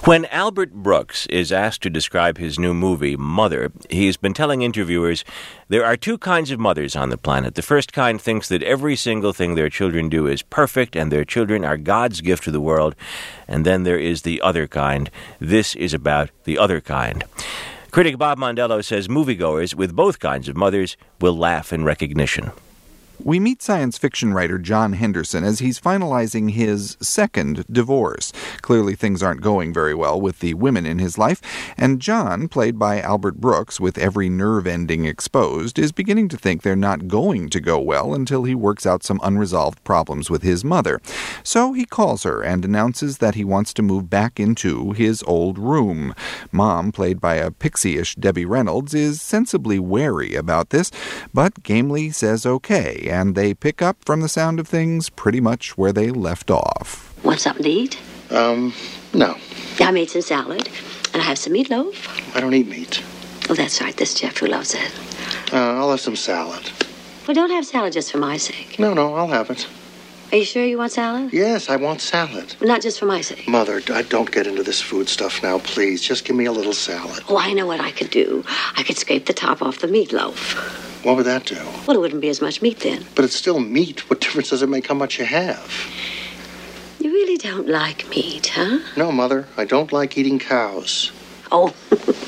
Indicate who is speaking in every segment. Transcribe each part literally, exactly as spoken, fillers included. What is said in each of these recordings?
Speaker 1: When Albert Brooks is asked to describe his new movie, Mother, he's been telling interviewers there are two kinds of mothers on the planet. The first kind thinks that every single thing their children do is perfect and their children are God's gift to the world. And then there is the other kind. This is about the other kind. Critic Bob Mondello says moviegoers with both kinds of mothers will laugh in recognition.
Speaker 2: We meet science fiction writer John Henderson as he's finalizing his second divorce. Clearly things aren't going very well with the women in his life, and John, played by Albert Brooks with every nerve ending exposed, is beginning to think they're not going to go well until he works out some unresolved problems with his mother. So he calls her and announces that he wants to move back into his old room. Mom, played by a pixie-ish Debbie Reynolds, is sensibly wary about this, but gamely says okay, and they pick up, from the sound of things, pretty much where they left off.
Speaker 3: Want something to eat?
Speaker 4: Um, no.
Speaker 3: I made some salad, and I have some meatloaf.
Speaker 4: I don't eat meat.
Speaker 3: Oh, that's right. This Jeff who loves it.
Speaker 4: Uh, I'll have some salad.
Speaker 3: Well, don't have salad just for my sake.
Speaker 4: No, no, I'll have it.
Speaker 3: Are you sure you want salad?
Speaker 4: Yes, I want salad.
Speaker 3: Not just for my sake.
Speaker 4: Mother, I don't get into this food stuff now, please. Just give me a little salad.
Speaker 3: Oh, I know what I could do. I could scrape the top off the meatloaf.
Speaker 4: What would that do?
Speaker 3: Well, it wouldn't be as much meat then.
Speaker 4: But it's still meat. What difference does it make how much you have?
Speaker 3: You really don't like meat, huh?
Speaker 4: No, Mother. I don't like eating cows.
Speaker 3: Oh,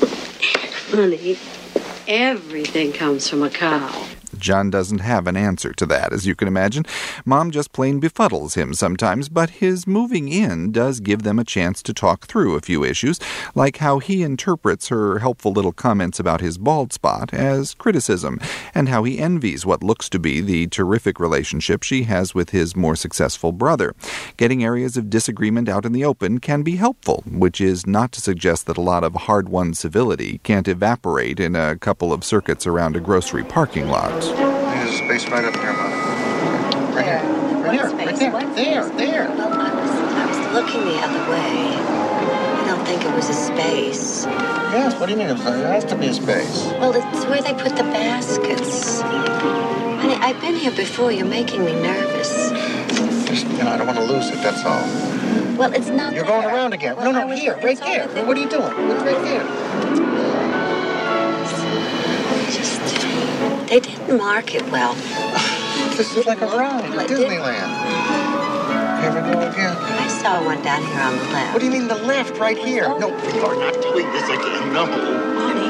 Speaker 3: honey, everything comes from a cow.
Speaker 2: John doesn't have an answer to that, as you can imagine. Mom just plain befuddles him sometimes, but his moving in does give them a chance to talk through a few issues, like how he interprets her helpful little comments about his bald spot as criticism, and how he envies what looks to be the terrific relationship she has with his more successful brother. Getting areas of disagreement out in the open can be helpful, which is not to suggest that a lot of hard-won civility can't evaporate in a couple of circuits around a grocery parking lot.
Speaker 4: There's a space right up here, Mother. Right here. Right here. Right there. Right there. There.
Speaker 3: Well, I was, I was looking the other way. I don't think it was a space.
Speaker 4: Yes, what do you mean? It has to be a space.
Speaker 3: Well, it's where they put the baskets. Honey, I've been here before. You're making me nervous.
Speaker 4: Just, you know, I don't want to lose it, that's all.
Speaker 3: Well, it's not
Speaker 4: You're
Speaker 3: there.
Speaker 4: going around again.
Speaker 3: Well,
Speaker 4: no,
Speaker 3: I
Speaker 4: no,
Speaker 3: was
Speaker 4: here,
Speaker 3: looking
Speaker 4: right
Speaker 3: so
Speaker 4: there.
Speaker 3: that-
Speaker 4: What are you doing? It's right there.
Speaker 3: Just, they didn't mark it well.
Speaker 4: This is like a ride
Speaker 3: Well,
Speaker 4: at
Speaker 3: it did-
Speaker 4: Disneyland. Here we go again.
Speaker 3: I saw one down here on the left.
Speaker 4: What do you mean the left, right here?
Speaker 3: Oh.
Speaker 4: No, you're not doing this again. No.
Speaker 3: Honey,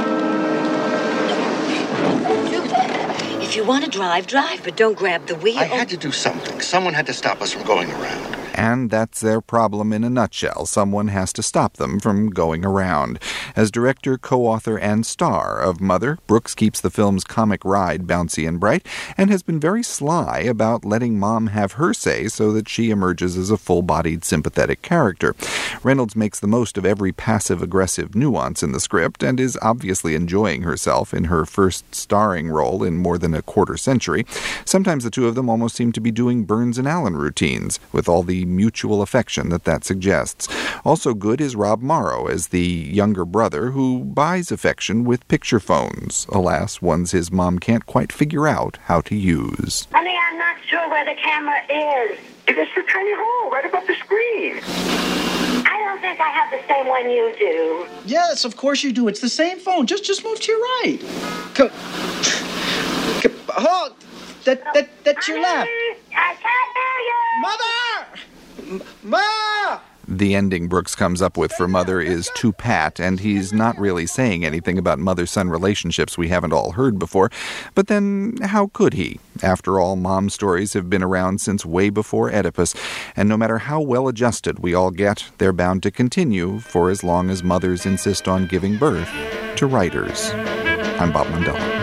Speaker 3: don't do that. If you want to drive, drive, but don't grab the wheel.
Speaker 4: I had to do something. Someone had to stop us from going around.
Speaker 2: And that's their problem in a nutshell. Someone has to stop them from going around. As director, co-author, and star of Mother, Brooks keeps the film's comic ride bouncy and bright, and has been very sly about letting Mom have her say so that she emerges as a full-bodied, sympathetic character. Reynolds makes the most of every passive-aggressive nuance in the script, and is obviously enjoying herself in her first starring role in more than a quarter century. Sometimes the two of them almost seem to be doing Burns and Allen routines, with all the mutual affection that that suggests. Also good is Rob Morrow as the younger brother who buys affection with picture phones, alas, ones his mom can't quite figure out how to use.
Speaker 5: Honey, I'm not sure where the camera is.
Speaker 6: It's the tiny hole right above the screen.
Speaker 5: I don't think I have the same one you do.
Speaker 7: Yes, of course you do. It's the same phone. Just just move to your right. Go. Go. Oh, that, that, that's your left.
Speaker 5: I can't hear you.
Speaker 7: Mother! M- Ma!
Speaker 2: The ending Brooks comes up with for Mother is too pat, and he's not really saying anything about mother-son relationships we haven't all heard before. But then, how could he? After all, mom stories have been around since way before Oedipus, and no matter how well adjusted we all get, they're bound to continue for as long as mothers insist on giving birth to writers. I'm Bob Mondello.